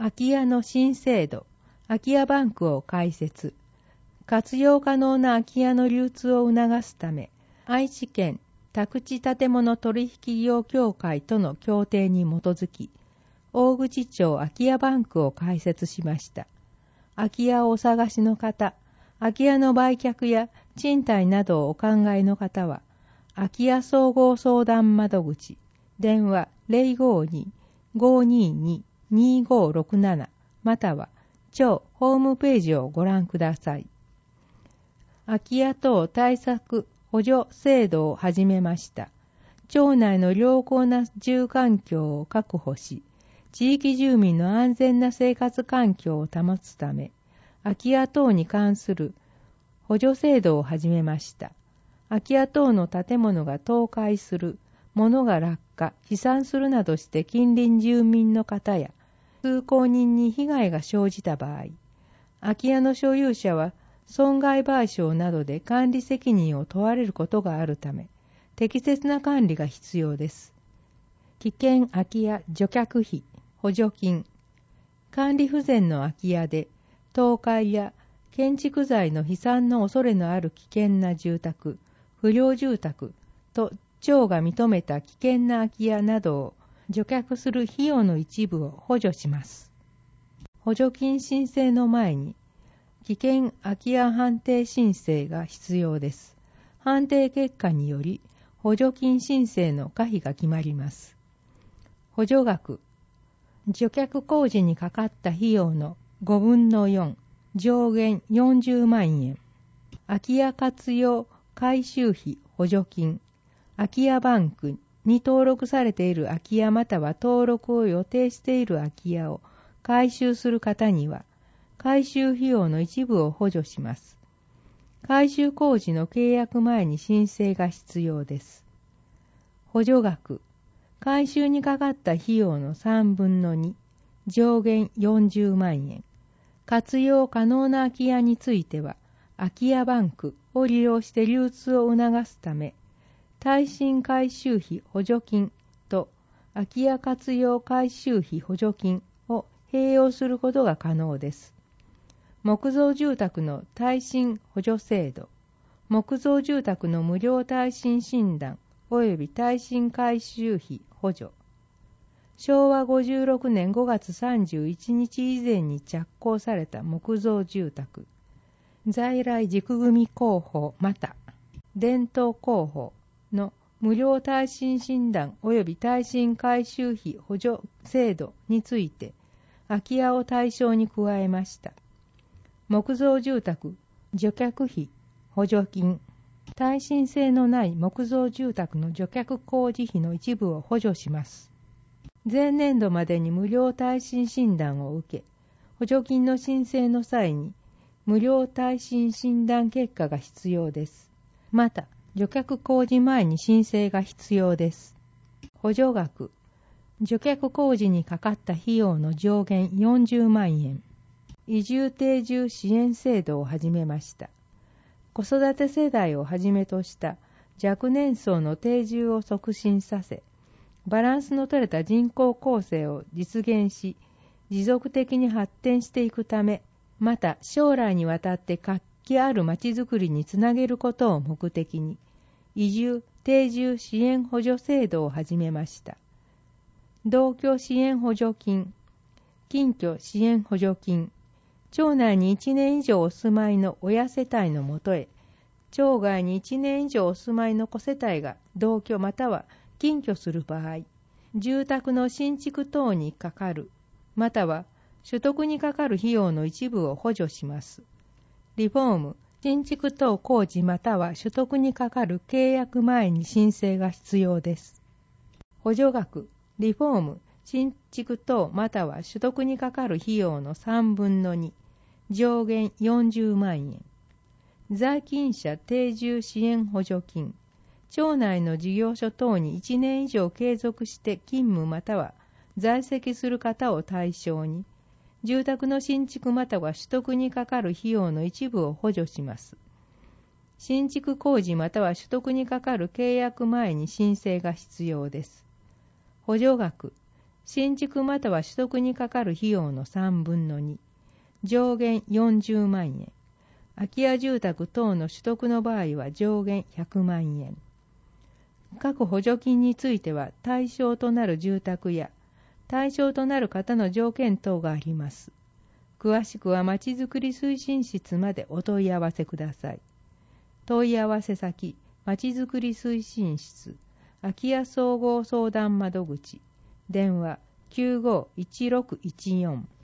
空き家の新制度、空き家バンクを開設。活用可能な空き家の流通を促すため、愛知県宅地建物取引業協会との協定に基づき、大口町空き家バンクを開設しました。空き家をお探しの方、空き家の売却や賃貸などをお考えの方は、空き家総合相談窓口、電話 052-522-2567 または町ホームページをご覧ください。空き家等対策補助制度を始めました。町内の良好な住環境を確保し、地域住民の安全な生活環境を保つため、空き家等に関する補助制度を始めました。空き家等の建物が倒壊する、物が落下、飛散するなどして近隣住民の方や通行人に被害が生じた場合、空き家の所有者は損害賠償などで管理責任を問われることがあるため、適切な管理が必要です。危険空き家除却費補助金。管理不全の空き家で倒壊や建築材の飛散の恐れのある危険な住宅、不良住宅と町が認めた危険な空き家などを除却する費用の一部を補助します。補助金申請の前に危険空き家判定申請が必要です。判定結果により補助金申請の可否が決まります。補助額。除却工事にかかった費用の5分の4、上限40万円。空き家活用改修費補助金。空き家バンクに登録されている空き家または登録を予定している空き家を改修する方には、改修費用の一部を補助します。改修工事の契約前に申請が必要です。補助額。改修にかかった費用の3分の2、上限40万円。活用可能な空き家については、空き家バンクを利用して流通を促すため、耐震改修費補助金と空き家活用改修費補助金を併用することが可能です。木造住宅の耐震補助制度、木造住宅の無料耐震診断及び耐震改修費補助。昭和56年5月31日以前に着工された木造住宅、在来軸組工法また伝統工法の無料耐震診断及び耐震改修費補助制度について空き家を対象に加えました。木造住宅除却費補助金。耐震性のない木造住宅の除却工事費の一部を補助します。前年度までに無料耐震診断を受け、補助金の申請の際に無料耐震診断結果が必要です。また、除却工事前に申請が必要です。補助額。除却工事にかかった費用の上限40万円。移住定住支援制度を始めました。子育て世代をはじめとした若年層の定住を促進させ、バランスの取れた人口構成を実現し、持続的に発展していくため、また将来にわたって活気あるまちづくりにつなげることを目的に、移住定住支援補助制度を始めました。同居支援補助金、近居支援補助金、町内に1年以上お住まいの親世帯のもとへ、町外に1年以上お住まいの子世帯が同居または近居する場合、住宅の新築等にかかる、または取得にかかる費用の一部を補助します。リフォーム、新築等工事または取得にかかる契約前に申請が必要です。補助額、リフォーム、新築等または取得にかかる費用の3分の2、上限40万円。在勤者定住支援補助金。町内の事業所等に1年以上継続して勤務または在籍する方を対象に、住宅の新築または取得にかかる費用の一部を補助します。新築工事または取得にかかる契約前に申請が必要です。補助額、 新築または取得にかかる費用の3分の2、上限40万円。空き家住宅等の取得の場合は上限100万円。各補助金については対象となる住宅や対象となる方の条件等があります。詳しくはまちづくり推進室までお問い合わせください。問い合わせ先、まちづくり推進室、空き家総合相談窓口、電話 951614